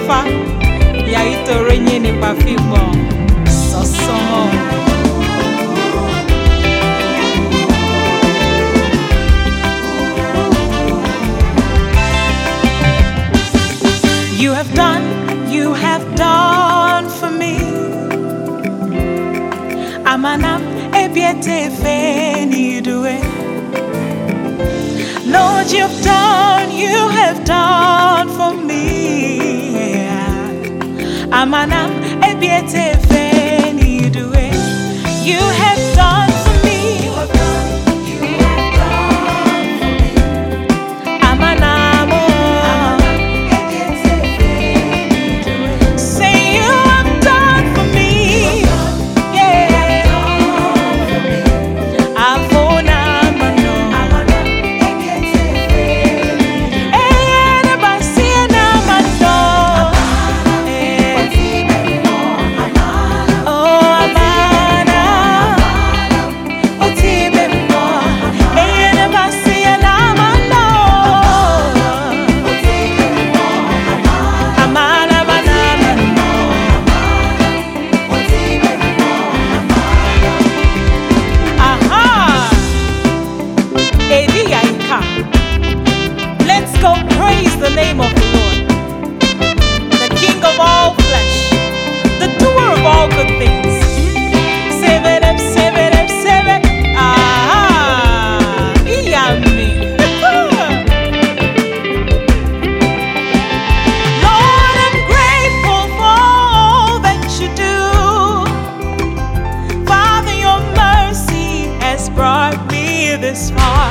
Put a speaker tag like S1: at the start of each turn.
S1: fa ya itore nyene pa fimo soso. You have done for me. Amanam ebiete feni do it. Lord, you have done for me. Amanam ebiete feni do it. You have done for me. You have done for me. Amanam say you have done for me. Yeah. Avona mano. Let's go praise the name of the Lord, the King of all flesh, the doer of all good things. Seven up, seven up, seven. Yummy. Lord, I'm grateful for all that you do. Father, your mercy has brought me this far.